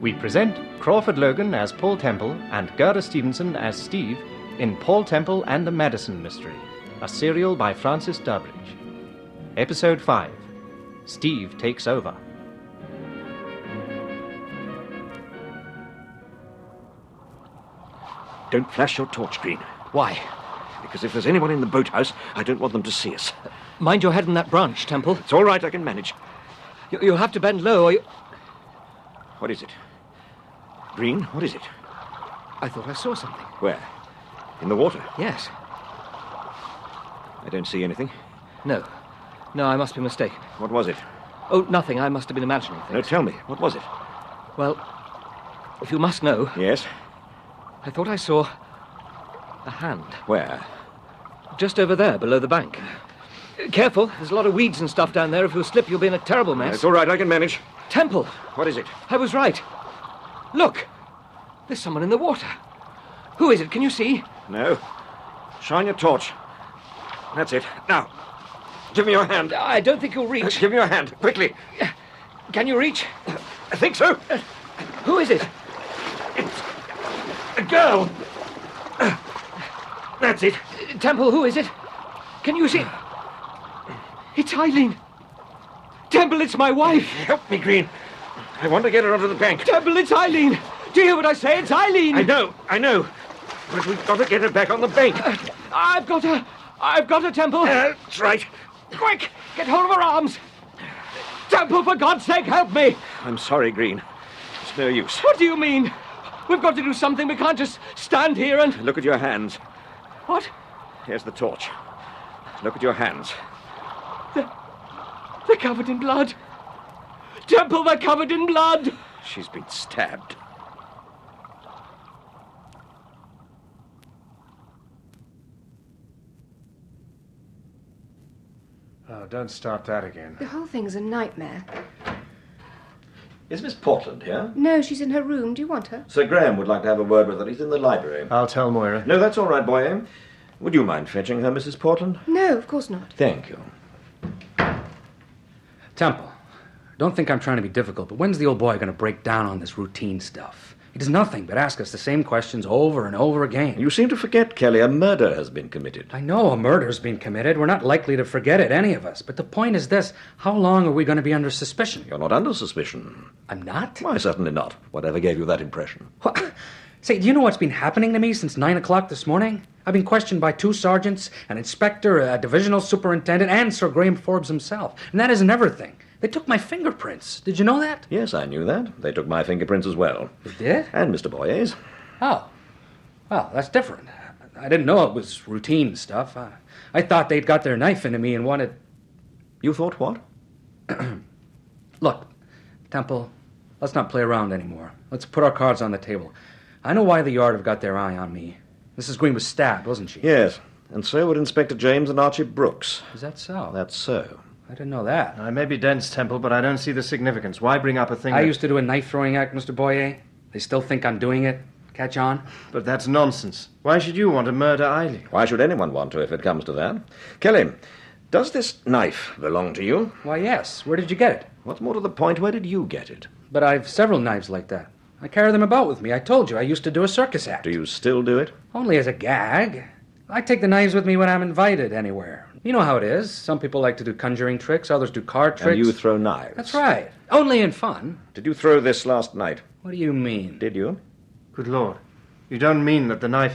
We present Crawford Logan as Paul Temple and Gerda Stevenson as Steve in Paul Temple and the Madison Mystery, a serial by Francis Durbridge. Episode 5, Steve Takes Over. Don't flash your torch, Green. Why? Because if there's anyone in the boathouse, I don't want them to see us. Mind your head in that branch, Temple. It's all right, I can manage. You'll have to bend low or you... What is it? Green, what is it? I thought I saw something. Where? In the water? Yes. I don't see anything. No, I must be mistaken. What was it? Oh, nothing. I must have been imagining things. No, tell me. What was it? Well, if you must know... Yes? I thought I saw a hand. Where? Just over there, below the bank. Careful, there's a lot of weeds and stuff down there. If you slip, you'll be in a terrible mess. It's all right, I can manage. Temple! What is it? I was right. Look! There's someone in the water. Who is it? Can you see? No. Shine your torch. That's it. Now, give me your hand. I don't think you'll reach. Give me your hand, quickly. Can you reach? I think so. Who is it? It's a girl. That's it. Temple, who is it? Can you see? It's Eileen. Temple, it's my wife. Help me, Green. I want to get her onto the bank. Temple, it's Eileen. Do you hear what I say? It's Eileen. I know. But we've got to get her back on the bank. I've got her, Temple. That's right. Quick, get hold of her arms. Temple, for God's sake, help me. I'm sorry, Green. It's no use. What do you mean? We've got to do something. We can't just stand here and... Look at your hands. What? Here's the torch. Look at your hands. They're covered in blood. Temple, they're covered in blood. She's been stabbed. Oh, don't start that again. The whole thing's a nightmare. Is Miss Portland here? No, she's in her room. Do you want her? Sir Graham would like to have a word with her. He's in the library. I'll tell Moira. No, that's all right, Boyer. Would you mind fetching her, Mrs. Portland? No, of course not. Thank you. Temple, don't think I'm trying to be difficult, but when's the old boy going to break down on this routine stuff? He does nothing but ask us the same questions over and over again. You seem to forget, Kelly, a murder has been committed. I know a murder's been committed. We're not likely to forget it, any of us. But the point is this. How long are we going to be under suspicion? You're not under suspicion. I'm not? Why, certainly not. Whatever gave you that impression? What? Say, do you know what's been happening to me since 9 o'clock this morning? I've been questioned by 2 sergeants, an inspector, a divisional superintendent, and Sir Graham Forbes himself. And that isn't everything. They took my fingerprints. Did you know that? Yes, I knew that. They took my fingerprints as well. They did? And Mr. Boyer's. Oh. Well, that's different. I didn't know it was routine stuff. I thought they'd got their knife into me and wanted... You thought what? Look, Temple, let's not play around anymore. Let's put our cards on the table. I know why the Yard have got their eye on me. Mrs. Green was stabbed, wasn't she? Yes, and so would Inspector James and Archie Brooks. Is that so? That's so. I didn't know that. I may be dense, Temple, but I don't see the significance. Why bring up a thing I that... used to do a knife-throwing act, Mr. Boyer. They still think I'm doing it. Catch on? But that's nonsense. Why should you want to murder Eileen? Why should anyone want to if it comes to that? Kelly, does this knife belong to you? Why, yes. Where did you get it? What's more to the point, where did you get it? But I've several knives like that. I carry them about with me. I told you I used to do a circus act. Do you still do it? Only as a gag. I take the knives with me when I'm invited anywhere. You know how it is. Some people like to do conjuring tricks, others do card tricks. And you throw knives? That's right. Only in fun. Did you throw this last night? What do you mean? Did you? Good Lord. You don't mean that the knife...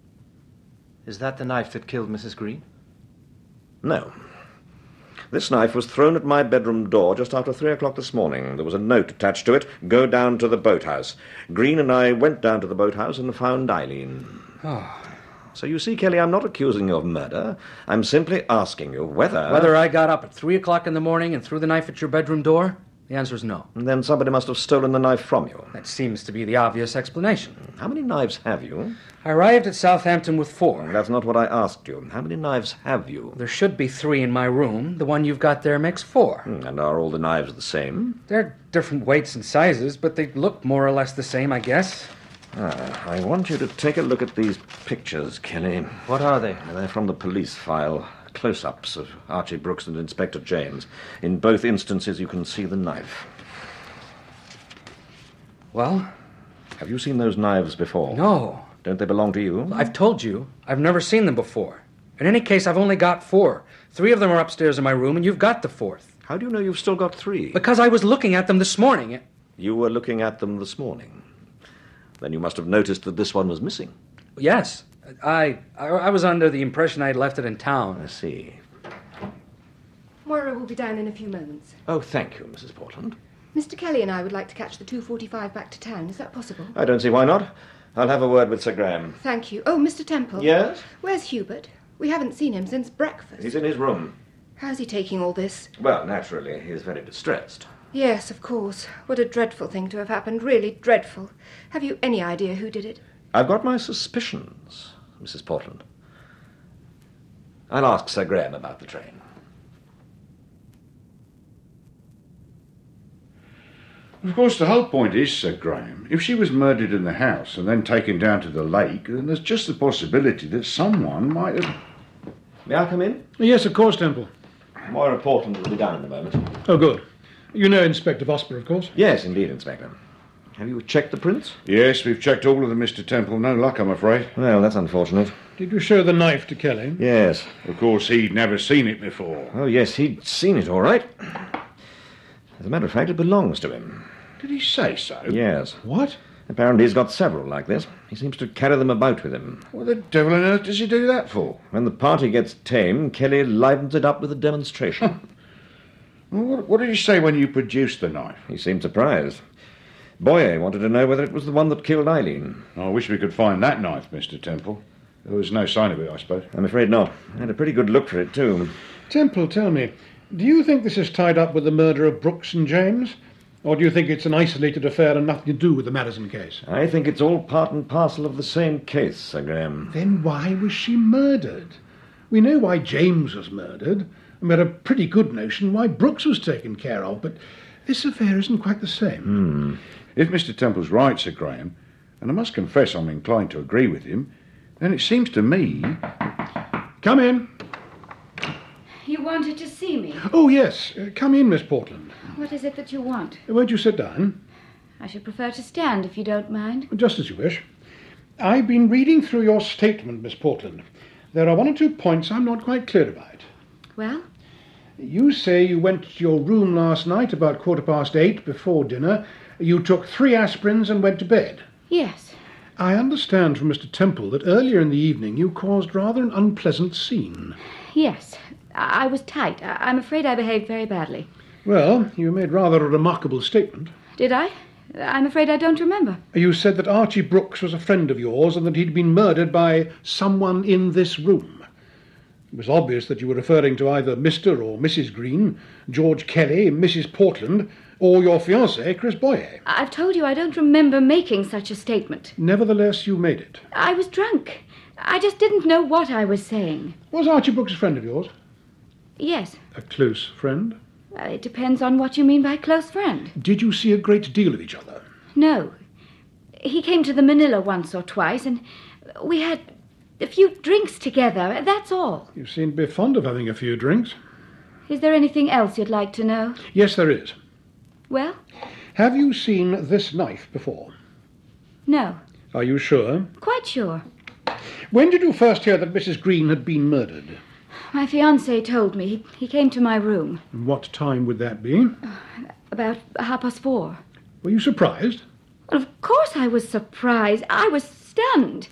Is that the knife that killed Mrs. Green? No. This knife was thrown at my bedroom door just after 3 o'clock this morning. There was a note attached to it, "Go down to the boathouse." Green and I went down to the boathouse and found Eileen. Oh. So you see, Kelly, I'm not accusing you of murder. I'm simply asking you whether... Whether I got up at 3 o'clock in the morning and threw the knife at your bedroom door? The answer is no. And then somebody must have stolen the knife from you. That seems to be the obvious explanation. How many knives have you? I arrived at Southampton with 4. That's not what I asked you. How many knives have you? There should be 3 in my room. The one you've got there makes 4. And are all the knives the same? They're different weights and sizes, but they look more or less the same, I guess. I want you to take a look at these pictures, Kelly. What are they? They're from the police file. Close-ups of Archie Brooks and Inspector James. In both instances, you can see the knife. Well? Have you seen those knives before? No. Don't they belong to you? I've told you, I've never seen them before. In any case, I've only got 4. 3 of them are upstairs in my room, and you've got the 4th. How do you know you've still got 3? Because I was looking at them this morning. You were looking at them this morning. Then you must have noticed that this one was missing. Yes. I was under the impression I had left it in town. I see. Moira will be down in a few moments. Oh, thank you, Mrs. Portland. Mr. Kelly and I would like to catch the 2:45 back to town. Is that possible? I don't see why not. I'll have a word with Sir Graham. Thank you. Oh, Mr. Temple. Yes? Where's Hubert? We haven't seen him since breakfast. He's in his room. How's he taking all this? Well, naturally, he is very distressed. Yes, of course. What a dreadful thing to have happened. Really dreadful. Have you any idea who did it? I've got my suspicions, Mrs. Portland. I'll ask Sir Graham about the train. Of course, the whole point is, Sir Graham, if she was murdered in the house and then taken down to the lake, then there's just the possibility that someone might have... May I come in? Yes, of course, Temple. Moira Portland will be down in a moment. Oh, good. You know Inspector Vosper, of course? Yes, indeed, Inspector. Have you checked the prints? Yes, we've checked all of them, Mr. Temple. No luck, I'm afraid. Well, that's unfortunate. Did you show the knife to Kelly? Yes. Of course, he'd never seen it before. Oh, yes, he'd seen it all right. As a matter of fact, it belongs to him. Did he say so? Yes. What? Apparently he's got several like this. He seems to carry them about with him. What the devil on earth does he do that for? When the party gets tame, Kelly livens it up with a demonstration. Well, what did he say when you produced the knife? He seemed surprised. Boyer wanted to know whether it was the one that killed Eileen. I wish we could find that knife, Mr. Temple. There was no sign of it, I suppose. I'm afraid not. I had a pretty good look for it, too. Temple, tell me, do you think this is tied up with the murder of Brooks and James? Or do you think it's an isolated affair and nothing to do with the Madison case? I think it's all part and parcel of the same case, Sir Graham. Then why was she murdered? We know why James was murdered, and we had a pretty good notion why Brooks was taken care of, but this affair isn't quite the same. If Mr. Temple's right, Sir Graham, and I must confess I'm inclined to agree with him, then it seems to me... Come in. You wanted to see me? Oh, yes. Come in, Miss Portland. What is it that you want? Won't you sit down? I should prefer to stand, if you don't mind. Just as you wish. I've been reading through your statement, Miss Portland. There are 1 or 2 points I'm not quite clear about. Well? You say you went to your room last night about 8:15 before dinner. You took 3 aspirins and went to bed. Yes. I understand from Mr. Temple that earlier in the evening you caused rather an unpleasant scene. Yes. I was tight. I'm afraid I behaved very badly. Well, you made rather a remarkable statement. Did I? I'm afraid I don't remember. You said that Archie Brooks was a friend of yours and that he'd been murdered by someone in this room. It was obvious that you were referring to either Mr. or Mrs. Green, George Kelly, Mrs. Portland, or your fiancé, Chris Boyer. I've told you I don't remember making such a statement. Nevertheless, you made it. I was drunk. I just didn't know what I was saying. Was Archie Brooks a friend of yours? Yes. A close friend? It depends on what you mean by close friend. Did you see a great deal of each other? No. He came to the Manila once or twice, and we had a few drinks together, that's all. You seem to be fond of having a few drinks. Is there anything else you'd like to know? Yes, there is. Well? Have you seen this knife before? No. Are you sure? Quite sure. When did you first hear that Mrs. Green had been murdered? My fiancé told me. He came to my room. And what time would that be? About 4:30. Were you surprised? Well, of course I was surprised. I was stunned.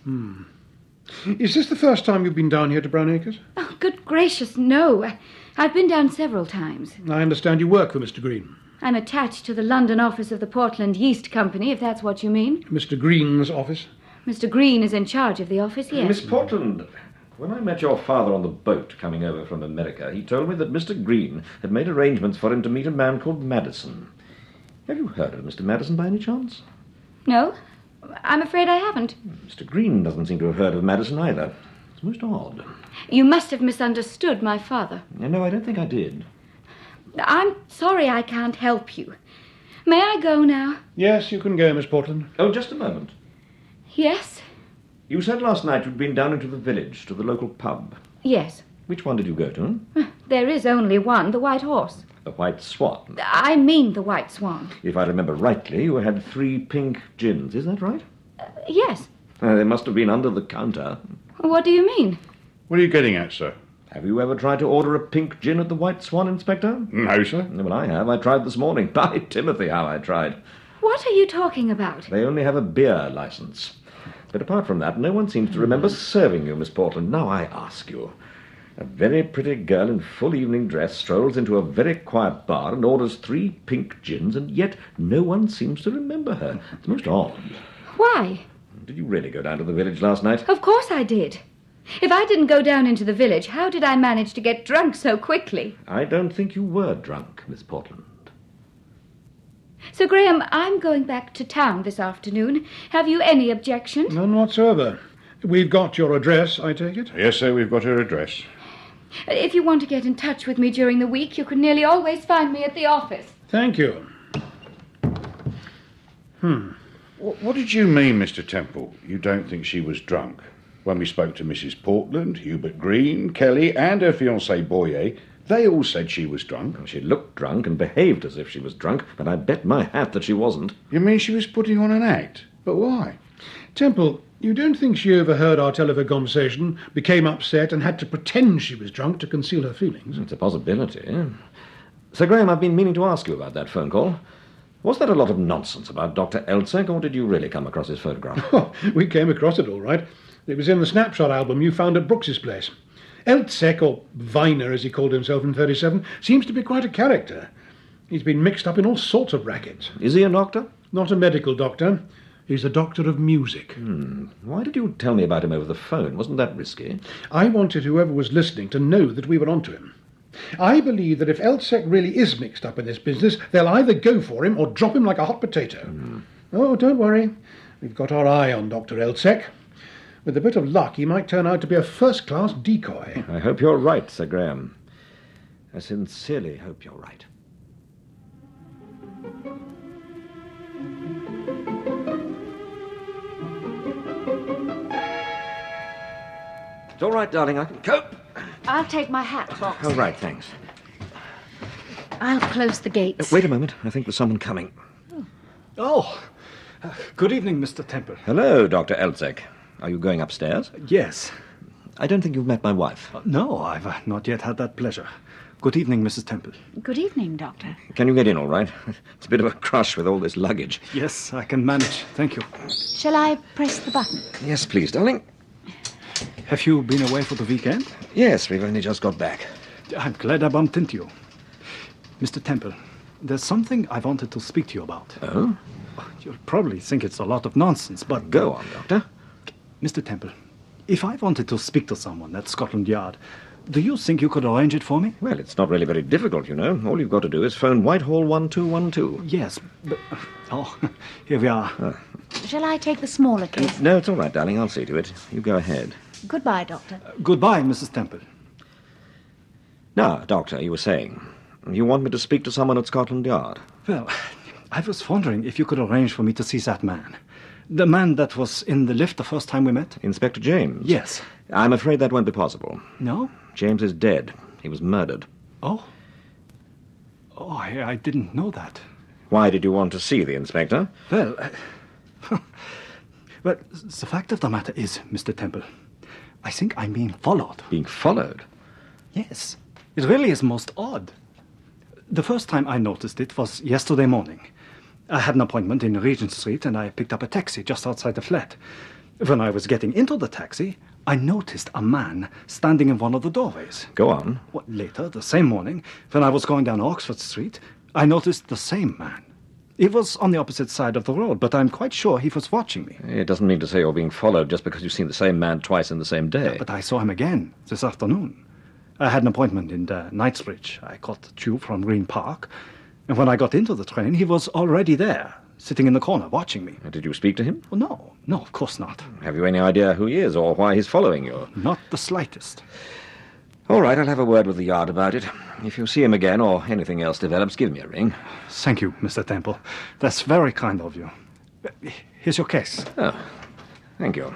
Is this the first time you've been down here to Brown Acres? Oh, good gracious, no. I've been down several times. I understand you work for Mr. Green. I'm attached to the London office of the Portland Yeast Company, if that's what you mean. Mr. Green's office? Mr. Green is in charge of the office, yes. Miss Portland, when I met your father on the boat coming over from America, he told me that Mr. Green had made arrangements for him to meet a man called Madison. Have you heard of Mr. Madison by any chance? No, I'm afraid I haven't. Mr. Green doesn't seem to have heard of Madison either. It's most odd. You must have misunderstood my father. No, I don't think I did. I'm sorry I can't help you. May I go now? Yes, you can go, Miss Portland. Oh, just a moment. Yes? You said last night you'd been down into the village, to the local pub. Yes. Which one did you go to? There is only one, the White Horse. The White Swan. I mean the White Swan. If I remember rightly, you had 3 pink gins. Is that right? Yes. They must have been under the counter. What do you mean? What are you getting at, sir? Have you ever tried to order a pink gin at the White Swan, Inspector? No, sir. Well, I have. I tried this morning. By Timothy, how I tried. What are you talking about? They only have a beer license. But apart from that, no one seems to remember serving you, Miss Portland. Now I ask you. A very pretty girl in full evening dress strolls into a very quiet bar and orders 3 pink gins, and yet no one seems to remember her. It's most odd. Why? Did you really go down to the village last night? Of course I did. If I didn't go down into the village, how did I manage to get drunk so quickly? I don't think you were drunk, Miss Portland. Sir Graham, I'm going back to town this afternoon. Have you any objection? None whatsoever. We've got your address, I take it? Yes, sir, we've got her address. If you want to get in touch with me during the week, you can nearly always find me at the office. Thank you. What did you mean, Mr. Temple? You don't think she was drunk? When we spoke to Mrs. Portland, Hubert Green, Kelly, and her fiancé Boyer, they all said she was drunk. Well, she looked drunk and behaved as if she was drunk, but I bet my hat that she wasn't. You mean she was putting on an act? But why? Temple, you don't think she overheard our telephone conversation, became upset, and had to pretend she was drunk to conceal her feelings? It's a possibility. Sir Graham, I've been meaning to ask you about that phone call. Was there a lot of nonsense about Dr. Elzek, or did you really come across his photograph? Oh, we came across it all right. It was in the snapshot album you found at Brooks's place. Elzek, or Viner as he called himself in 37, seems to be quite a character. He's been mixed up in all sorts of rackets. Is he a doctor? Not a medical doctor. He's a doctor of music. Why did you tell me about him over the phone? Wasn't that risky? I wanted whoever was listening to know that we were onto him. I believe that if Elzek really is mixed up in this business, they'll either go for him or drop him like a hot potato. Oh, don't worry. We've got our eye on Dr. Elzek. With a bit of luck, he might turn out to be a first-class decoy. I hope you're right, Sir Graham. I sincerely hope you're right. It's all right, darling. I can cope. I'll take my hat box. Oh, right, thanks. I'll close the gates. Wait a moment. I think there's someone coming. Oh, good evening, Mr. Temple. Hello, Dr. Elzek. Are you going upstairs? Yes. I don't think you've met my wife. No, I've not yet had that pleasure. Good evening, Mrs. Temple. Good evening, Doctor. Can you get in all right? It's a bit of a crush with all this luggage. Yes, I can manage. Thank you. Shall I press the button? Yes, please, darling. Have you been away for the weekend? Yes, we've only just got back. I'm glad I bumped into you. Mr. Temple, there's something I wanted to speak to you about. Oh? You'll probably think it's a lot of nonsense, but... Go on, Doctor. Mr. Temple, if I wanted to speak to someone at Scotland Yard, do you think you could arrange it for me? Well, it's not really very difficult, you know. All you've got to do is phone Whitehall 1212. Yes, but... Oh, here we are. Shall I take the smaller case? No, it's all right, darling. I'll see to it. You go ahead. Goodbye, Doctor. Goodbye, Mrs. Temple. Now, Doctor, you were saying... You want me to speak to someone at Scotland Yard? Well, I was wondering if you could arrange for me to see that man. The man that was in the lift the first time we met? Inspector James? Yes. I'm afraid that won't be possible. No? James is dead. He was murdered. Oh? Oh, I didn't know that. Why did you want to see the inspector? Well, well, the fact of the matter is, Mr. Temple, I think I'm being followed. Being followed? Yes. It really is most odd. The first time I noticed it was yesterday morning. I had an appointment in Regent Street and I picked up a taxi just outside the flat. When I was getting into the taxi, I noticed a man standing in one of the doorways. Go on. Well, later, the same morning, when I was going down Oxford Street, I noticed the same man. He was on the opposite side of the road, but I'm quite sure he was watching me. It doesn't mean to say you're being followed just because you've seen the same man twice in the same day. But I saw him again this afternoon. I had an appointment in Knightsbridge. I caught the tube from Green Park, and when I got into the train, he was already there, sitting in the corner, watching me. Did you speak to him? Well, no, of course not. Have you any idea who he is or why he's following you? Not the slightest. All right, I'll have a word with the Yard about it. If you see him again or anything else develops, give me a ring. Thank you, Mr. Temple. That's very kind of you. Here's your case. Oh, thank you.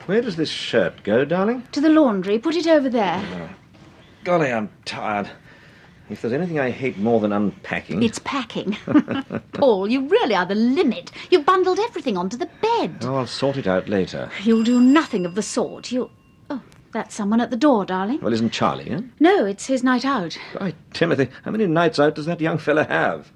Where does this shirt go, darling? To the laundry. Put it over there. Golly, I'm tired. If there's anything I hate more than unpacking... It's packing. Paul, you really are the limit. You've bundled everything onto the bed. Oh, I'll sort it out later. You'll do nothing of the sort. Oh, that's someone at the door, darling. Well, isn't Charlie, eh? No, it's his night out. Why, Timothy, how many nights out does that young fella have?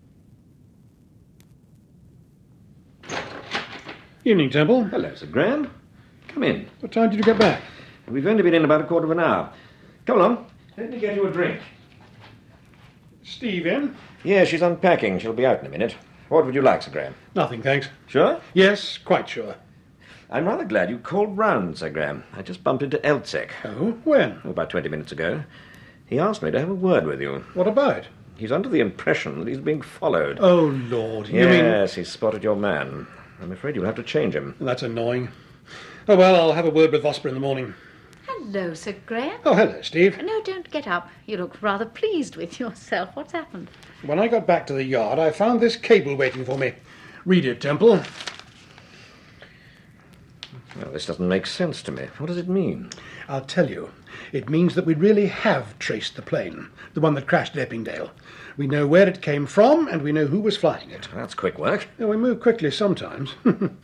Evening, Temple. Hello, Sir Graham. Come in. What time did you get back? We've only been in about a quarter of an hour. Come along. Let me get you a drink. Steve in? Yeah, she's unpacking. She'll be out in a minute. What would you like, Sir Graham? Nothing, thanks. Sure? Yes, quite sure. I'm rather glad you called round, Sir Graham. I just bumped into Eltsek. Oh, when? About 20 minutes ago. He asked me to have a word with you. What about? He's under the impression that he's being followed. Oh, Lord. You mean... Yes, he's spotted your man. I'm afraid you'll have to change him. That's annoying. Oh, well, I'll have a word with Vosper in the morning. Hello, Sir Graham. Oh, hello, Steve. No, don't get up. You look rather pleased with yourself. What's happened? When I got back to the yard, I found this cable waiting for me. Read it, Temple. Well, this doesn't make sense to me. What does it mean? I'll tell you. It means that we really have traced the plane, the one that crashed at Eppingdale. We know where it came from, and we know who was flying it. That's quick work. Yeah, we move quickly sometimes.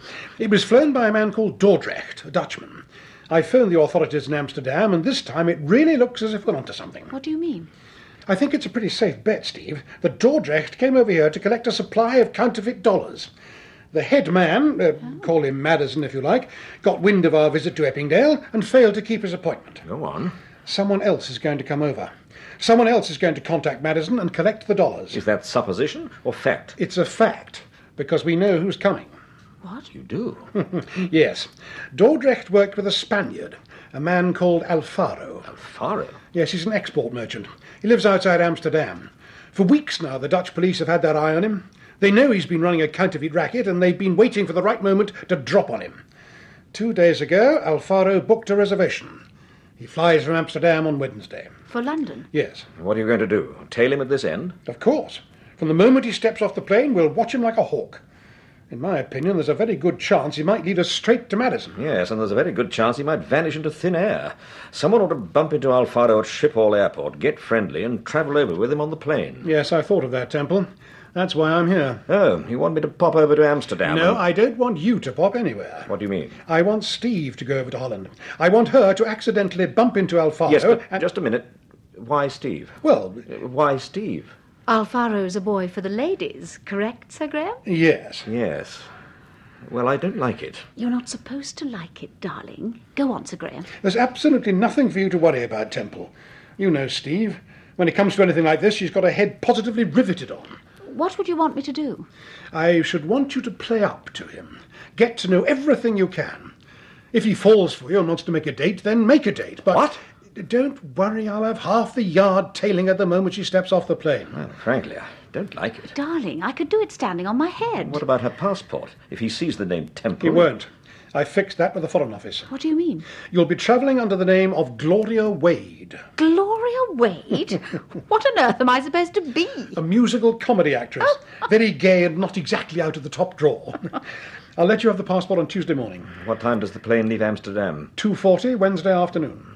It was flown by a man called Dordrecht, a Dutchman. I phoned the authorities in Amsterdam, and this time it really looks as if we're onto something. What do you mean? I think it's a pretty safe bet, Steve, that Dordrecht came over here to collect a supply of counterfeit dollars. The head man, call him Madison if you like, got wind of our visit to Eppingdale and failed to keep his appointment. Go on. Someone else is going to come over. Someone else is going to contact Madison and collect the dollars. Is that supposition or fact? It's a fact, because we know who's coming. What? You do? Yes. Dordrecht worked with a Spaniard, a man called Alfaro. Alfaro? Yes, he's an export merchant. He lives outside Amsterdam. For weeks now, the Dutch police have had their eye on him. They know he's been running a counterfeit racket, and they've been waiting for the right moment to drop on him. 2 days ago, Alfaro booked a reservation. He flies from Amsterdam on Wednesday. For London? Yes. What are you going to do? Tail him at this end? Of course. From the moment he steps off the plane, we'll watch him like a hawk. In my opinion, there's a very good chance he might lead us straight to Madison. Yes, and there's a very good chance he might vanish into thin air. Someone ought to bump into Alfaro at Schiphol Airport, get friendly, and travel over with him on the plane. Yes, I thought of that, Temple. That's why I'm here. Oh, you want me to pop over to Amsterdam? No, I don't want you to pop anywhere. What do you mean? I want Steve to go over to Holland. I want her to accidentally bump into Alfaro. Yes, but just a minute. Why Steve? Well... Why Steve? Alfaro's a boy for the ladies, correct, Sir Graham? Yes. Yes. Well, I don't like it. You're not supposed to like it, darling. Go on, Sir Graham. There's absolutely nothing for you to worry about, Temple. You know Steve. When it comes to anything like this, she's got her head positively riveted on. What would you want me to do? I should want you to play up to him. Get to know everything you can. If he falls for you and wants to make a date, then make a date. But what? Don't worry, I'll have half the yard tailing her the moment she steps off the plane. Well, frankly, I don't like it. Darling, I could do it standing on my head. What about her passport? If he sees the name Temple... He won't. I fixed that with the Foreign Office. What do you mean? You'll be travelling under the name of Gloria Wade. Gloria Wade? What on earth am I supposed to be? A musical comedy actress. Very gay and not exactly out of the top drawer. I'll let you have the passport on Tuesday morning. What time does the plane leave Amsterdam? 2:40 Wednesday afternoon.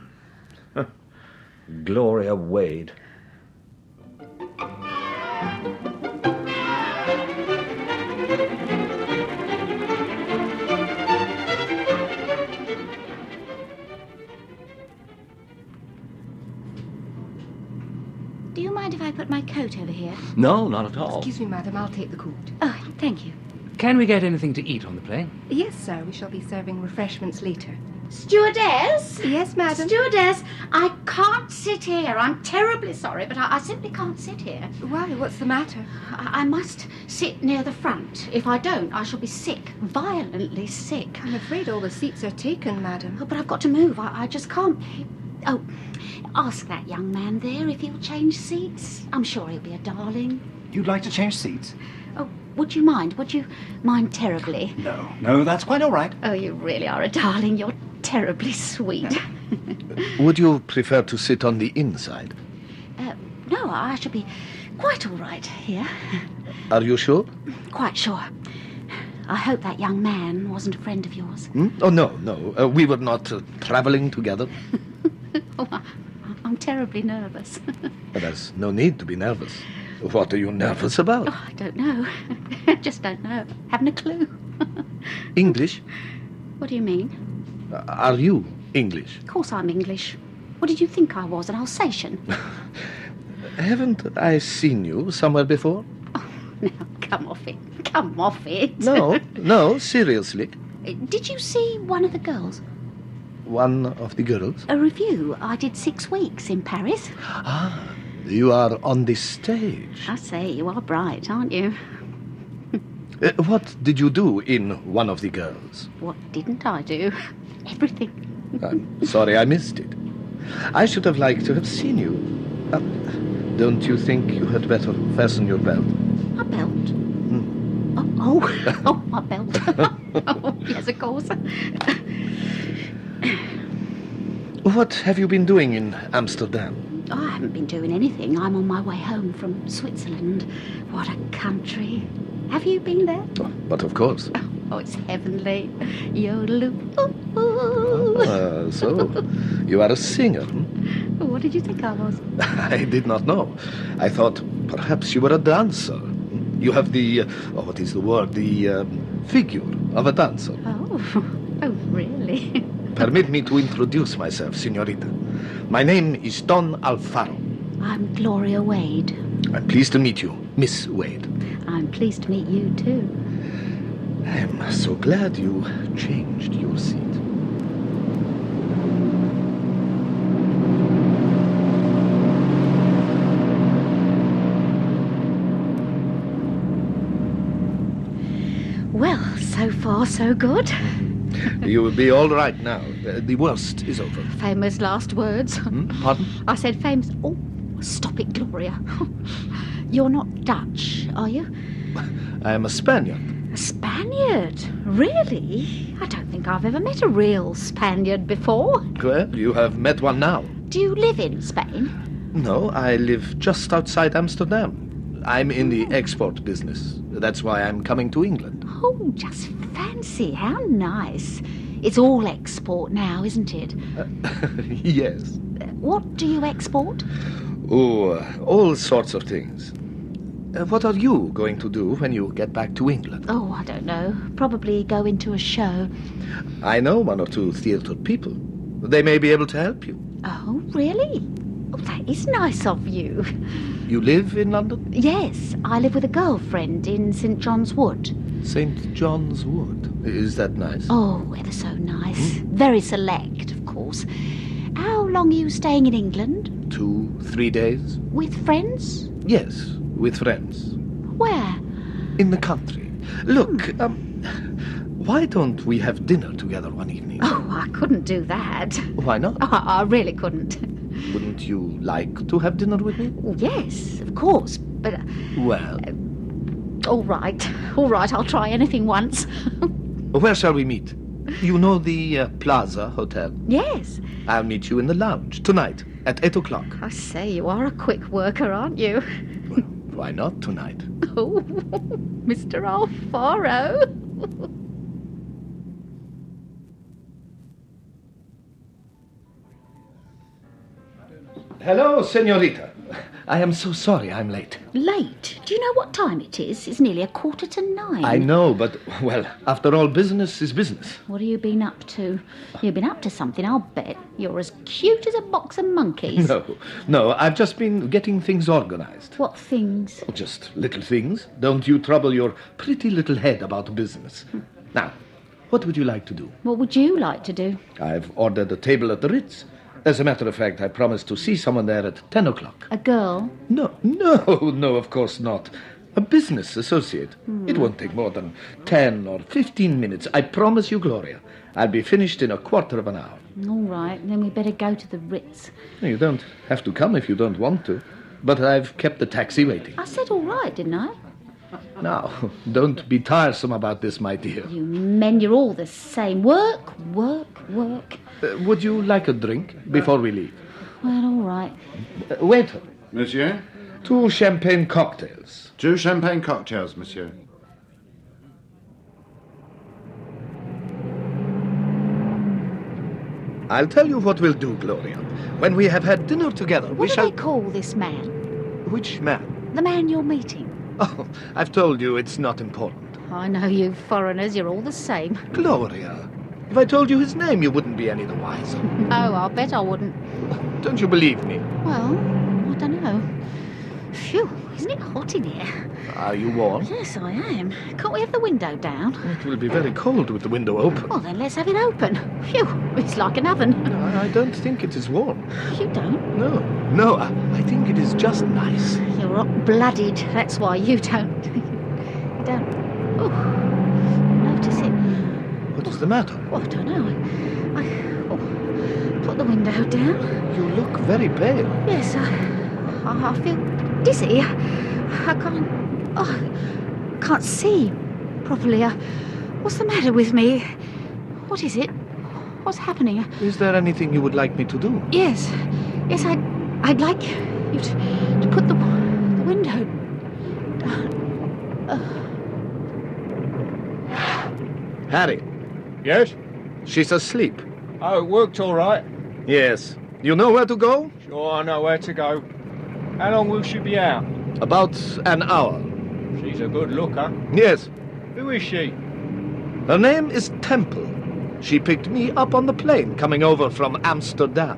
Gloria Wade. Do you mind if I put my coat over here? No, not at all. Excuse me, madam, I'll take the coat. Oh, thank you. Can we get anything to eat on the plane? Yes, sir, we shall be serving refreshments later. Stewardess? Yes, madam? Stewardess, I can't sit here. I'm terribly sorry, but I simply can't sit here. Why, what's the matter? I must sit near the front. If I don't, I shall be sick, violently sick. I'm afraid all the seats are taken, madam. Oh, but I've got to move. I just can't... Oh, ask that young man there if he'll change seats. I'm sure he'll be a darling. You'd like to change seats? Oh, would you mind? Would you mind terribly? No, that's quite all right. Oh, you really are a darling. You're terribly sweet. Would you prefer to sit on the inside? No, I shall be quite all right here. Are you sure? Quite sure. I hope that young man wasn't a friend of yours. Oh, no. We were not travelling together. Oh, I'm terribly nervous. But there's no need to be nervous. What are you nervous about? Oh, I don't know. Just don't know. Haven't a clue. English? What do you mean? Are you English? Of course I'm English. What did you think I was, an Alsatian? Haven't I seen you somewhere before? Oh, now, come off it. Come off it. No, seriously. Did you see one of the girls? One of the girls? A review. I did 6 weeks in Paris. Ah, you are on the stage. I say, you are bright, aren't you? What did you do in One of the Girls? What didn't I do? Everything. I'm sorry I missed it. I should have liked to have seen you. Don't you think you had better fasten your belt? My belt? Oh, my belt. Oh, yes, of course. What have you been doing in Amsterdam? I haven't been doing anything. I'm on my way home from Switzerland. What a country. Have you been there? But of course. Oh, it's heavenly. Yodeloo. So, you are a singer? What did you think I was? I did not know. I thought perhaps you were a dancer. You have the, what is the word, the figure of a dancer. Oh, really? Permit me to introduce myself, Senorita. My name is Don Alfaro. I'm Gloria Wade. I'm pleased to meet you, Miss Wade. I'm pleased to meet you, too. I'm so glad you changed your seat. Well, so far, so good. You will be all right now. The worst is over. Famous last words. Pardon? I said famous... Oh, stop it, Gloria. You're not Dutch, are you? I am a Spaniard. A Spaniard? Really? I don't think I've ever met a real Spaniard before. Well, you have met one now. Do you live in Spain? No, I live just outside Amsterdam. I'm in the export business. That's why I'm coming to England. Oh, just fancy. How nice. It's all export now, isn't it? Yes. What do you export? Oh, all sorts of things. What are you going to do when you get back to England? Oh, I don't know. Probably go into a show. I know 1 or 2 theatre people. They may be able to help you. Oh, really? Oh, that is nice of you. You live in London? Yes, I live with a girlfriend in St. John's Wood. St. John's Wood? Is that nice? Oh, ever so nice. Very select, of course. How long are you staying in England? 2-3 days. With friends? Yes, with friends. Where? In the country. Look, why don't we have dinner together one evening? Oh, I couldn't do that. Why not? Oh, I really couldn't. Wouldn't you like to have dinner with me? Yes, of course, but... Well... All right, I'll try anything once. Where shall we meet? You know the Plaza Hotel? Yes. I'll meet you in the lounge tonight at 8 o'clock. I say, you are a quick worker, aren't you? Well, why not tonight? Oh, Mr. Alfaro. Hello, senorita. I am so sorry I'm late. Late? Do you know what time it is? It's nearly 9:15. I know, but, well, after all, business is business. What have you been up to? You've been up to something, I'll bet. You're as cute as a box of monkeys. No, I've just been getting things organized. What things? Just little things. Don't you trouble your pretty little head about business. Now, what would you like to do? What would you like to do? I've ordered a table at the Ritz. As a matter of fact, I promised to see someone there at 10 o'clock. A girl? No, of course not. A business associate. It won't take more than 10 or 15 minutes. I promise you, Gloria. I'll be finished in a quarter of an hour. All right, then we better go to the Ritz. You don't have to come if you don't want to. But I've kept the taxi waiting. I said all right, didn't I? Now, don't be tiresome about this, my dear. You men, you're all the same. Work, work, work. Would you like a drink before we leave? Well, all right. Waiter. Monsieur? 2 champagne cocktails. 2 champagne cocktails, monsieur. I'll tell you what we'll do, Gloria. When we have had dinner together, we What do shall... they call this man? Which man? The man you're meeting. Oh, I've told you it's not important. I know you foreigners, you're all the same. Gloria, if I told you his name, you wouldn't be any the wiser. No, I'll bet I wouldn't. Don't you believe me? Well, I don't know. Phew, isn't it hot in here? Are you warm? Yes, I am. Can't we have the window down? It will be very cold with the window open. Well, then let's have it open. Phew, it's like an oven. I don't think it is warm. You don't? No, I think it is just nice. You're hot-blooded. That's why you don't. You don't. Oh, notice it. What is the matter? Well, I don't know. I put the window down. You look very pale. Yes, I feel dizzy. I can't see properly. What's the matter with me? What is it? What's happening? Is there anything you would like me to do? Yes, I'd like you to put the window down. Harry. Yes? She's asleep. Oh, it worked all right. Yes. You know where to go? Sure, I know where to go. How long will she be out? About an hour. She's a good looker. Yes. Who is she? Her name is Temple. She picked me up on the plane coming over from Amsterdam.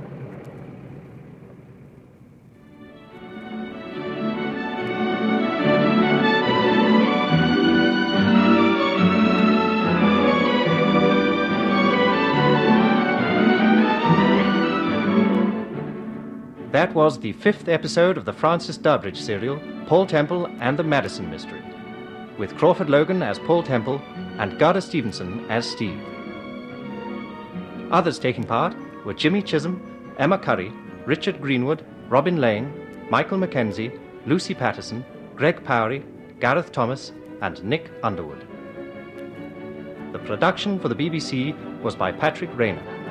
That was the 5th episode of the Francis Durbridge serial, Paul Temple and the Madison Mystery, with Crawford Logan as Paul Temple and Garda Stevenson as Steve. Others taking part were Jimmy Chisholm, Emma Curry, Richard Greenwood, Robin Lane, Michael Mackenzie, Lucy Patterson, Greg Powery, Gareth Thomas, and Nick Underwood. The production for the BBC was by Patrick Rayner.